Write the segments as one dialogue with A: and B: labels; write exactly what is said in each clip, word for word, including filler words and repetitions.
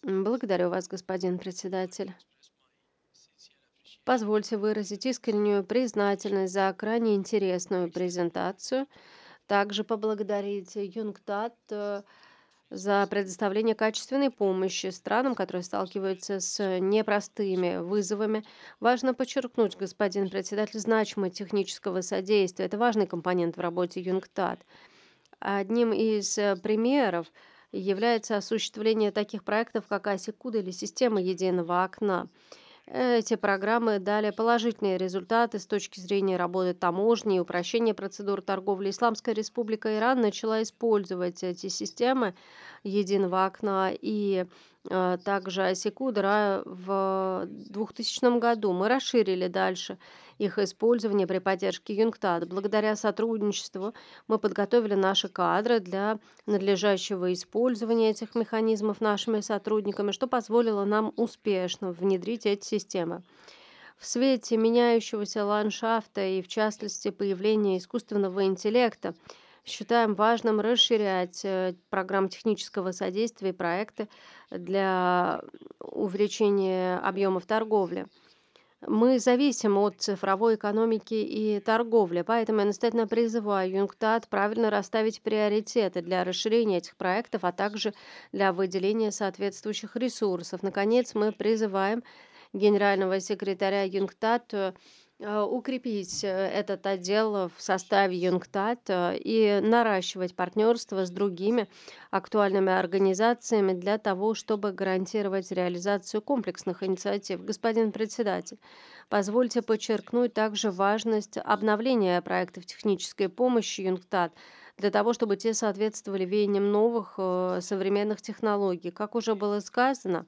A: М, Благодарю вас, господин председатель. Позвольте выразить искреннюю признательность за крайне интересную презентацию. Также поблагодарить ЮНКТАД э, за предоставление качественной помощи странам, которые сталкиваются с непростыми вызовами. Важно подчеркнуть, господин председатель, значимость технического содействия. Это важный компонент в работе ЮНКТАД. Одним из э, примеров является осуществление таких проектов, как АСИКУД или система единого окна. Эти программы дали положительные результаты с точки зрения работы таможни и упрощения процедур торговли. Исламская республика Иран начала использовать эти системы единого окна и э, также Асикудра в двухтысячном году. Мы расширили дальше их использование при поддержке ЮНКТАД. Благодаря сотрудничеству мы подготовили наши кадры для надлежащего использования этих механизмов нашими сотрудниками, что позволило нам успешно внедрить эти системы. В свете меняющегося ландшафта и, в частности, появления искусственного интеллекта, считаем важным расширять э, программы технического содействия и проекты для увеличения объемов торговли. Мы зависим от цифровой экономики и торговли, поэтому я настоятельно призываю ЮНКТАД правильно расставить приоритеты для расширения этих проектов, а также для выделения соответствующих ресурсов. Наконец, мы призываем генерального секретаря ЮНКТАД э, э, укрепить э, этот отдел в составе ЮНКТАД э, и наращивать партнерство с другими актуальными организациями для того, чтобы гарантировать реализацию комплексных инициатив. Господин председатель, позвольте подчеркнуть также важность обновления проектов технической помощи ЮНКТАД для того, чтобы те соответствовали веяниям новых э, современных технологий. Как уже было сказано,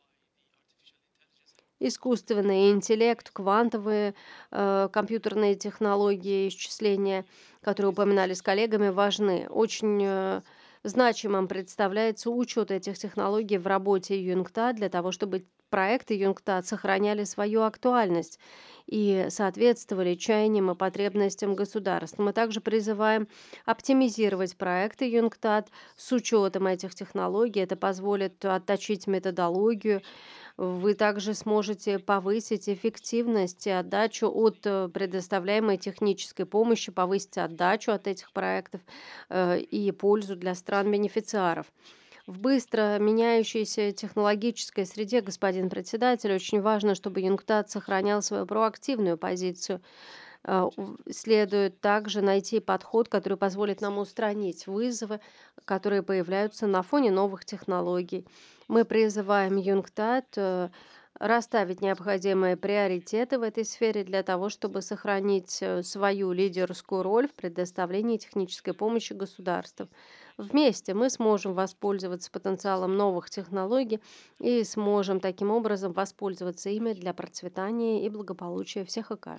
A: искусственный интеллект, квантовые э, компьютерные технологии, исчисления, которые упоминали с коллегами, важны. Очень э, значимым представляется учет этих технологий в работе ЮНКТАД для того, чтобы проекты ЮНКТАД сохраняли свою актуальность и соответствовали чаяниям и потребностям государств. Мы также призываем оптимизировать проекты ЮНКТАД с учетом этих технологий. Это позволит отточить методологию, вы также сможете повысить эффективность и отдачу от э, предоставляемой технической помощи, повысить отдачу от этих проектов э, и пользу для стран-бенефициаров. В быстро меняющейся технологической среде, господин председатель, очень важно, чтобы ЮНКТАД сохранял свою проактивную позицию. Э, у- Следует также найти подход, который позволит нам устранить вызовы, которые появляются на фоне новых технологий. Мы призываем ЮНКТАД э, расставить необходимые приоритеты в этой сфере для того, чтобы сохранить э, свою лидерскую роль в предоставлении технической помощи государствам. Вместе мы сможем воспользоваться потенциалом новых технологий и сможем таким образом воспользоваться ими для процветания и благополучия всех и каждого.